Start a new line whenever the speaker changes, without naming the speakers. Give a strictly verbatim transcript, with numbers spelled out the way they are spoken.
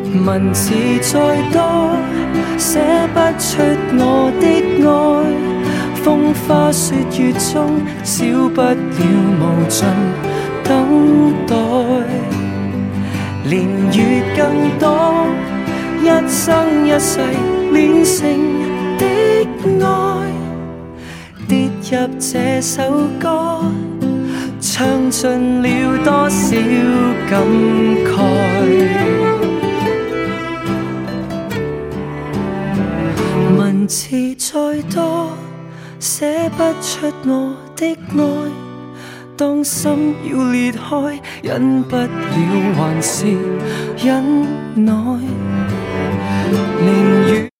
文字再多，寫不出我的愛。風花雪月中，少不了無盡等待。年月更多，一生一世煉成的愛，跌入這首歌，唱盡了多少感慨。文字再多，寫不出我的愛。當心要裂開，忍不了還是忍耐。寧願